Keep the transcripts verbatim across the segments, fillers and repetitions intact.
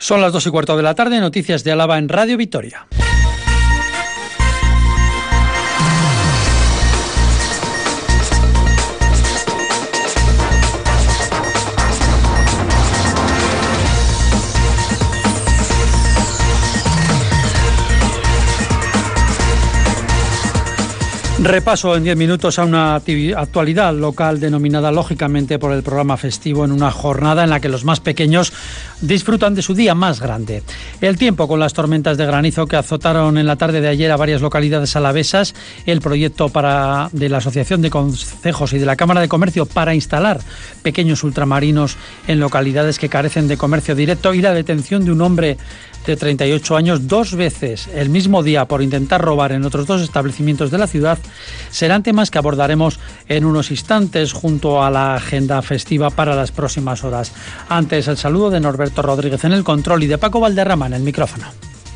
Son las dos y cuarto de la tarde, noticias de Álava en Radio Vitoria. Repaso en diez minutos a una actualidad local denominada lógicamente por el programa festivo en una jornada en la que los más pequeños disfrutan de su día más grande. El tiempo con las tormentas de granizo que azotaron en la tarde de ayer a varias localidades alavesas, el proyecto para, de la Asociación de Concejos y de la Cámara de Comercio para instalar pequeños ultramarinos en localidades que carecen de comercio directo y la detención de un hombre de treinta y ocho años dos veces el mismo día por intentar robar en otros dos establecimientos de la ciudad serán temas que abordaremos en unos instantes junto a la agenda festiva para las próximas horas. Antes, el saludo de Norberto Rodríguez en el control y de Paco Valderrama en el micrófono.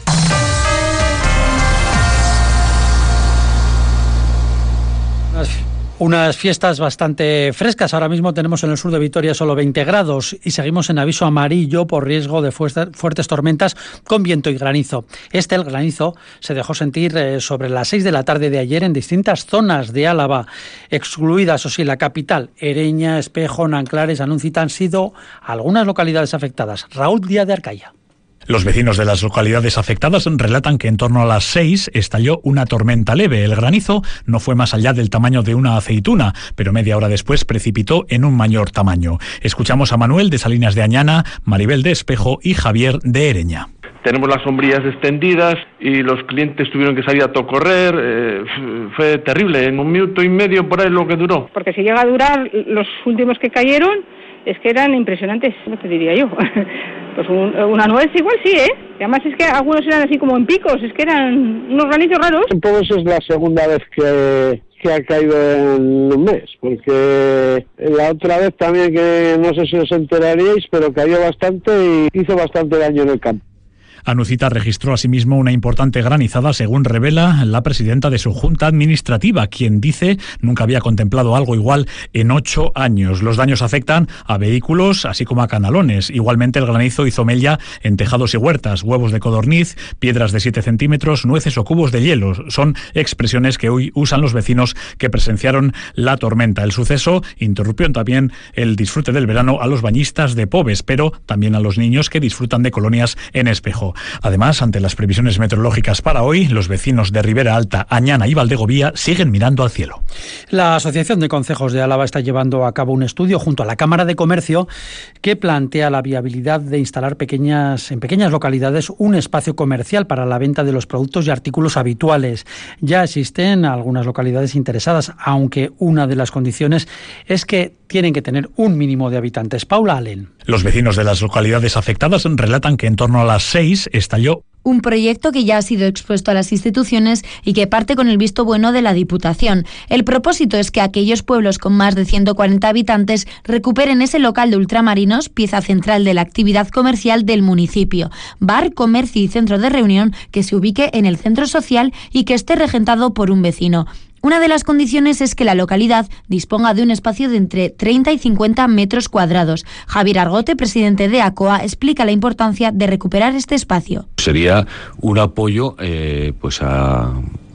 Unas fiestas bastante frescas. Ahora mismo tenemos en el sur de Vitoria solo veinte grados y seguimos en aviso amarillo por riesgo de fuertes tormentas con viento y granizo. Este, el granizo, se dejó sentir sobre las seis de la tarde de ayer en distintas zonas de Álava, excluidas, o sí, la capital. Ereña, Espejo, Nanclares, Anúncita han sido algunas localidades afectadas. Raúl Díaz de Arcaya. Los vecinos de las localidades afectadas relatan que en torno a las seis estalló una tormenta leve. El granizo no fue más allá del tamaño de una aceituna, pero media hora después precipitó en un mayor tamaño. Escuchamos a Manuel de Salinas de Añana, Maribel de Espejo y Javier de Ereña. Tenemos las sombrillas extendidas y los clientes tuvieron que salir a todo correr. Eh, fue terrible, en un minuto y medio por ahí lo que duró. Porque si llega a durar los últimos que cayeron, es que eran impresionantes, ¿no te diría yo? Pues un, una nuez igual sí, ¿eh? Y además es que algunos eran así como en picos, es que eran unos granizos raros. Entonces es la segunda vez que, que ha caído en un mes, porque la otra vez también, que no sé si os enteraríais, pero cayó bastante y hizo bastante daño en el campo. Anuncita registró asimismo una importante granizada, según revela la presidenta de su junta administrativa, quien dice nunca había contemplado algo igual en ocho años. Los daños afectan a vehículos, así como a canalones. Igualmente, el granizo hizo mella en tejados y huertas, huevos de codorniz, piedras de siete centímetros, nueces o cubos de hielo. Son expresiones que hoy usan los vecinos que presenciaron la tormenta. El suceso interrumpió también el disfrute del verano a los bañistas de Pobes, pero también a los niños que disfrutan de colonias en Espejo. Además, ante las previsiones meteorológicas para hoy, los vecinos de Ribera Alta, Añana y Valdegovía siguen mirando al cielo. La Asociación de Concejos de Álava está llevando a cabo un estudio junto a la Cámara de Comercio que plantea la viabilidad de instalar pequeñas, en pequeñas localidades un espacio comercial para la venta de los productos y artículos habituales. Ya existen algunas localidades interesadas, aunque una de las condiciones es que tienen que tener un mínimo de habitantes. Paula Allen. Los vecinos de las localidades afectadas relatan que en torno a las seis estalló un proyecto que ya ha sido expuesto a las instituciones y que parte con el visto bueno de la Diputación. El propósito es que aquellos pueblos con más de ciento cuarenta habitantes recuperen ese local de ultramarinos, pieza central de la actividad comercial del municipio, bar, comercio y centro de reunión que se ubique en el centro social y que esté regentado por un vecino. Una de las condiciones es que la localidad disponga de un espacio de entre treinta y cincuenta metros cuadrados. Javier Argote, presidente de ACOA, explica la importancia de recuperar este espacio. Sería un apoyo eh, pues a,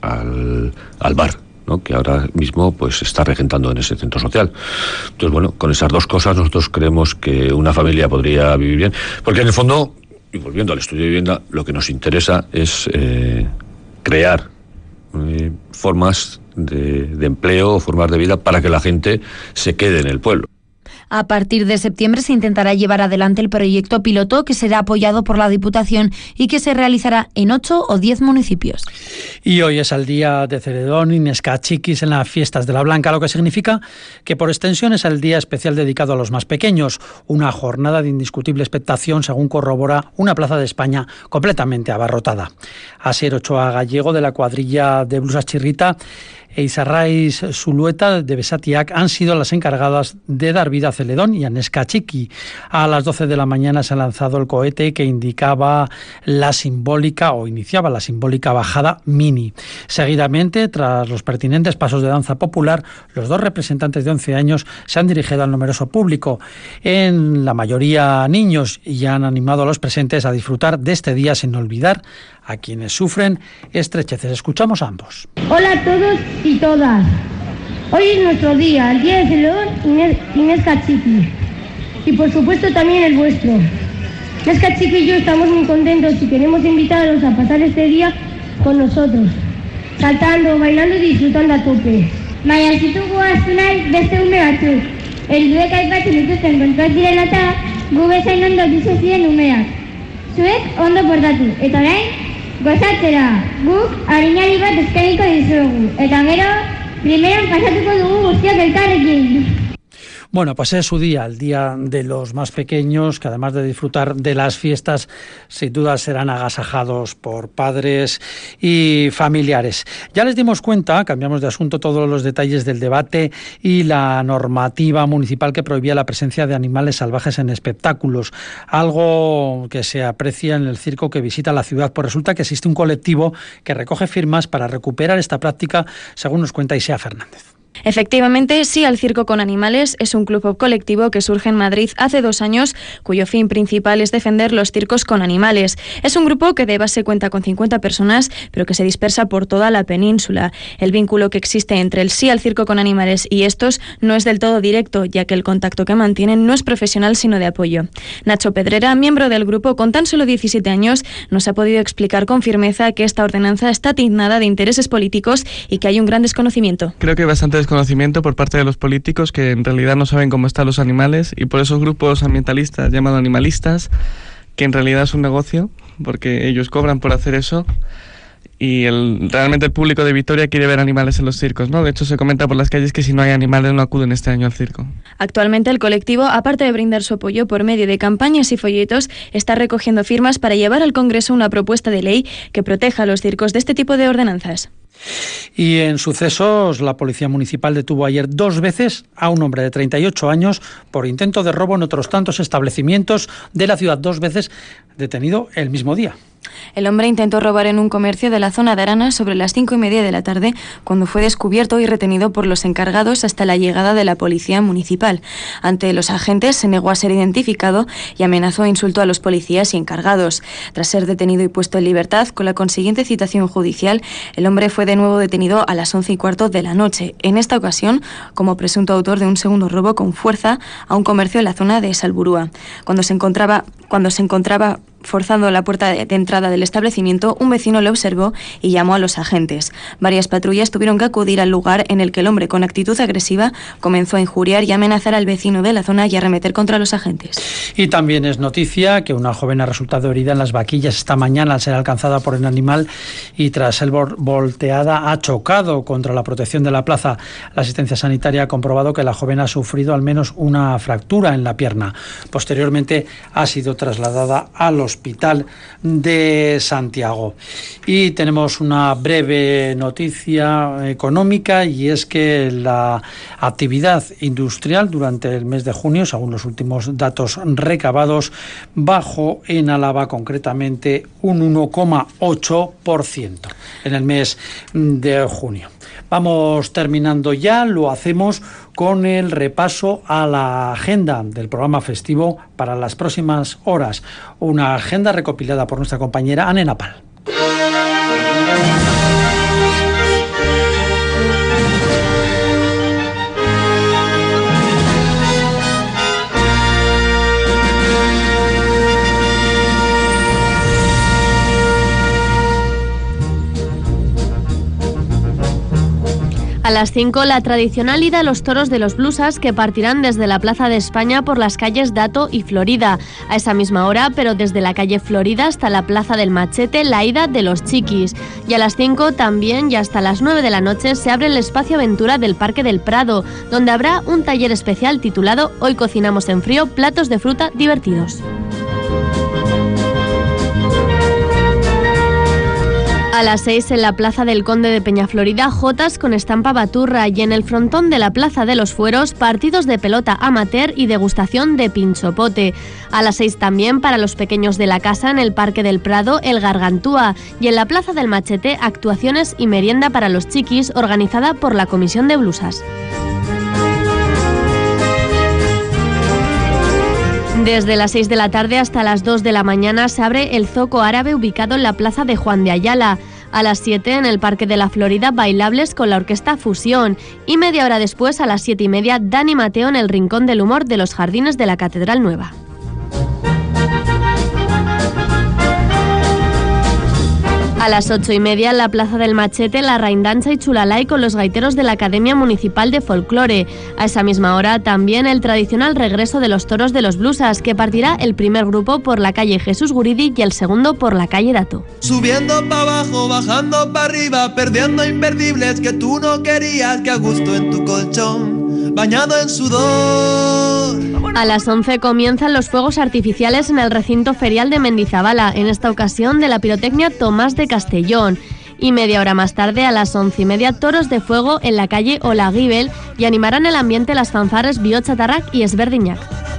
al, al bar, ¿no?, que ahora mismo pues está regentando en ese centro social. Entonces, bueno, con esas dos cosas nosotros creemos que una familia podría vivir bien, porque en el fondo, y volviendo al estudio de vivienda, lo que nos interesa es eh, crear eh, formas De, de empleo o formas de vida para que la gente se quede en el pueblo. A partir de septiembre se intentará llevar adelante el proyecto piloto que será apoyado por la Diputación y que se realizará en ocho o diez municipios. Y hoy es el día de Ceredón y Nescachiquis en las fiestas de la Blanca, lo que significa que por extensión es el día especial dedicado a los más pequeños, una jornada de indiscutible expectación según corrobora una plaza de España completamente abarrotada. Asier Ochoa Gallego, de la cuadrilla de Blusas Chirrita, e Isarraiz Zulueta de Besatiac han sido las encargadas de dar vida a Celedón y a Neskatxiki. A las doce de la mañana se ha lanzado el cohete que indicaba la simbólica o iniciaba la simbólica bajada mini. Seguidamente, tras los pertinentes pasos de danza popular, los dos representantes de once años se han dirigido al numeroso público, en la mayoría niños, y han animado a los presentes a disfrutar de este día sin olvidar a quienes sufren estrecheces. Escuchamos a ambos. Hola a todos y todas. Hoy es nuestro día, el día de Celedón y Neskatxiki. Y por supuesto también el vuestro. Neskatxiki y yo estamos muy contentos y queremos invitarlos a pasar este día con nosotros, saltando, bailando y disfrutando a tope. Baina zitugu azunai beste ume batzuk. Helduek aipatzen dituzten kontuak direla eta gu bezain ondo bizi ziren umeak. Zuek ondo portatu, eta orain, gozatzera, guk harinari bat eskainiko dizuegu, eta gero, primeran pasatuko dugu guztiak elkarrekin. Bueno, pues es su día, el día de los más pequeños, que además de disfrutar de las fiestas, sin duda serán agasajados por padres y familiares. Ya les dimos cuenta, cambiamos de asunto, todos los detalles del debate y la normativa municipal que prohibía la presencia de animales salvajes en espectáculos, algo que se aprecia en el circo que visita la ciudad. Pues resulta que existe un colectivo que recoge firmas para recuperar esta práctica, según nos cuenta Isea Fernández. Efectivamente, Sí al Circo con Animales es un club colectivo que surge en Madrid hace dos años, cuyo fin principal es defender los circos con animales. Es un grupo que de base cuenta con cincuenta personas, pero que se dispersa por toda la península. El vínculo que existe entre el Sí al Circo con Animales y estos no es del todo directo, ya que el contacto que mantienen no es profesional, sino de apoyo. Nacho Pedrera, miembro del grupo con tan solo diecisiete años, nos ha podido explicar con firmeza que esta ordenanza está tiznada de intereses políticos y que hay un gran desconocimiento. Creo que hay bastante desconocimiento por parte de los políticos, que en realidad no saben cómo están los animales, y por esos grupos ambientalistas llamados animalistas, que en realidad es un negocio, porque ellos cobran por hacer eso, y el, realmente el público de Vitoria quiere ver animales en los circos, ¿no? De hecho, se comenta por las calles que si no hay animales no acuden este año al circo. Actualmente el colectivo, aparte de brindar su apoyo por medio de campañas y folletos, está recogiendo firmas para llevar al Congreso una propuesta de ley que proteja a los circos de este tipo de ordenanzas. Y en sucesos, la Policía Municipal detuvo ayer dos veces a un hombre de treinta y ocho años por intento de robo en otros tantos establecimientos de la ciudad, dos veces detenido el mismo día. El hombre intentó robar en un comercio de la zona de Arana sobre las cinco y media de la tarde, cuando fue descubierto y retenido por los encargados hasta la llegada de la Policía Municipal. Ante los agentes se negó a ser identificado y amenazó e insultó a los policías y encargados. Tras ser detenido y puesto en libertad, con la consiguiente citación judicial, el hombre fue de nuevo detenido a las once y cuarto de la noche, en esta ocasión como presunto autor de un segundo robo con fuerza a un comercio en la zona de Salburúa. Cuando se encontraba, cuando se encontraba forzando la puerta de entrada del establecimiento, un vecino lo observó y llamó a los agentes. Varias patrullas tuvieron que acudir al lugar en el que el hombre, con actitud agresiva, comenzó a injuriar y amenazar al vecino de la zona y a arremeter contra los agentes. Y también es noticia que una joven ha resultado herida en las vaquillas esta mañana al ser alcanzada por el animal y tras ser volteada ha chocado contra la protección de la plaza. La asistencia sanitaria ha comprobado que la joven ha sufrido al menos una fractura en la pierna. Posteriormente ha sido trasladada a los Hospital de Santiago. Y tenemos una breve noticia económica, y es que la actividad industrial durante el mes de junio, según los últimos datos recabados, bajó en Álava concretamente un uno coma ocho por ciento en el mes de junio. Vamos terminando ya, lo hacemos con el repaso a la agenda del programa festivo para las próximas horas. Una agenda recopilada por nuestra compañera Ane Napal. A las cinco, la tradicional ida a los toros de los Blusas, que partirán desde la Plaza de España por las calles Dato y Florida. A esa misma hora, pero desde la calle Florida hasta la Plaza del Machete, la ida de los Chiquis. Y a las cinco también, y hasta las nueve de la noche, se abre el espacio aventura del Parque del Prado, donde habrá un taller especial titulado Hoy cocinamos en frío, platos de fruta divertidos. A las seis en la Plaza del Conde de Peñaflorida, jotas con estampa baturra, y en el frontón de la Plaza de los Fueros, partidos de pelota amateur y degustación de pinchopote. A las seis también para los pequeños de la casa en el Parque del Prado, el Gargantúa, y en la Plaza del Machete, actuaciones y merienda para los chiquis organizada por la Comisión de Blusas. Desde las seis de la tarde hasta las dos de la mañana se abre el Zoco Árabe ubicado en la Plaza de Juan de Ayala. A las siete en el Parque de la Florida, bailables con la Orquesta Fusión. Y media hora después, a las siete y media, Dani Mateo en el Rincón del Humor de los Jardines de la Catedral Nueva. A las ocho y media en la Plaza del Machete, la Raindanza y Chulalay con los gaiteros de la Academia Municipal de Folclore. A esa misma hora también el tradicional regreso de los toros de los Blusas, que partirá el primer grupo por la calle Jesús Guridi y el segundo por la calle Dato. Subiendo para abajo, bajando para arriba, perdiendo imperdibles que tú no querías, que a gusto en tu colchón, bañado en sudor. A las once comienzan los fuegos artificiales en el recinto ferial de Mendizabala, en esta ocasión de la pirotecnia Tomás de Castellón. Y media hora más tarde, a las once y media, toros de fuego en la calle Olaguibel, y animarán el ambiente las fanfarres Biochatarrac y Esberdiñac.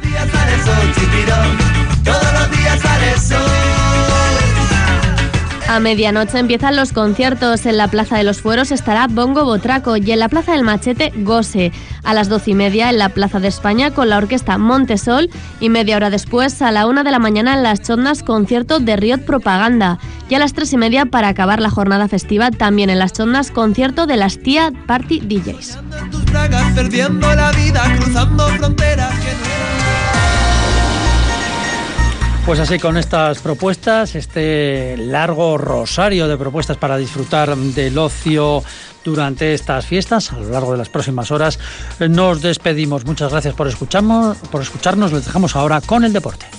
A medianoche empiezan los conciertos. En la Plaza de los Fueros estará Bongo Botraco y en la Plaza del Machete Gose. A las doce y media en la Plaza de España con la orquesta Montesol, y media hora después a la una de la mañana en las Chondas concierto de Riot Propaganda. Y a las tres y media para acabar la jornada festiva también en las Chondas concierto de las Tía Party D Js. Perdiendo la vida, cruzando fronteras que no... Pues así, con estas propuestas, este largo rosario de propuestas para disfrutar del ocio durante estas fiestas, a lo largo de las próximas horas, nos despedimos. Muchas gracias por escucharnos, por escucharnos. Les dejamos ahora con el deporte.